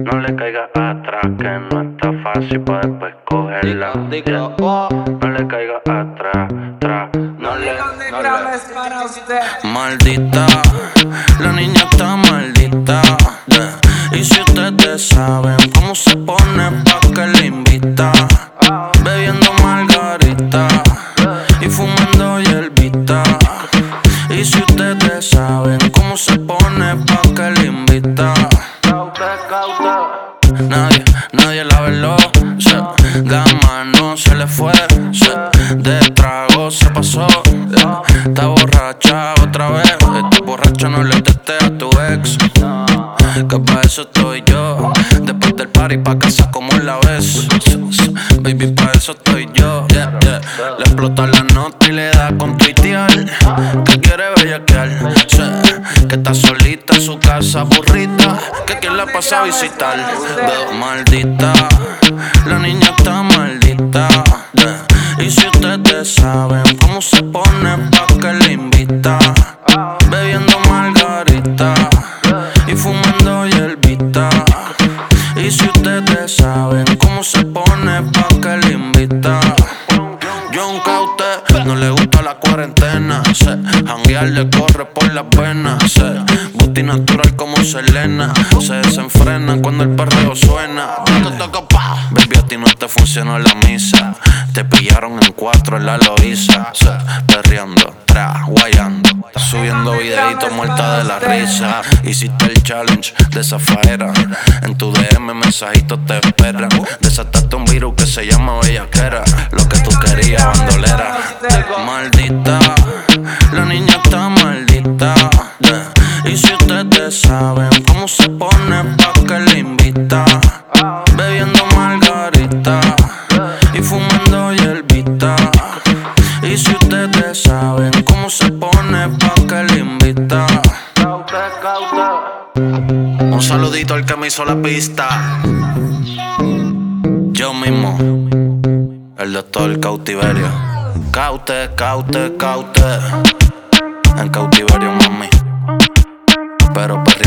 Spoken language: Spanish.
No le caiga atrás, que no está fácil para después cogerla. Digo, No le caiga atrás, no le. para usted. Maldita, la niña está maldita. Y si ustedes saben cómo se pone pa' que le invita, bebiendo margarita y fumando hierbita. Y si ustedes saben cómo se pone pa' que le invita, nadie la veló, la mano se le fue, de trago se pasó, está borracha otra vez. Esta borracha no le testé a tu ex, que pa' eso estoy yo. Después del party pa' casa como la ves, baby, pa' eso estoy yo. Le explota la nota y le da con tuitear que quiere bellaquear, que está solita en su casa aburrida, que quien la pasa a visitar. Maldita, la niña está maldita. Y si ustedes saben cómo se pone pa' que le invita, bebiendo margarita y fumando hierbita. Y si ustedes saben cómo se pone pa' que le invita, John Caute no le gusta la cuarentena, janguear le corre por las venas, booty natural como Selena, se desenfrena cuando el perreo suena. Baby, a ti no te funcionó la misa, te pillaron en 4 en la Loíza, perreando, guayando, subiendo videitos muerta de la risa. Hiciste el challenge de esa faera, en tu DM mensajitos te esperan. Desataste un virus que se llama bellaquera, lo que tú querías, bandolera. Maldita, la niña está maldita. Y si ustedes saben cómo se pone pa' que le invita, bebiendo margarita y fumando hierbita. Y si ustedes saben cómo se pone pa' que le invita. Un saludito al que me hizo la pista, yo mismo, el doctor Cautiverio. Caute, en cautiverio, mami. Pero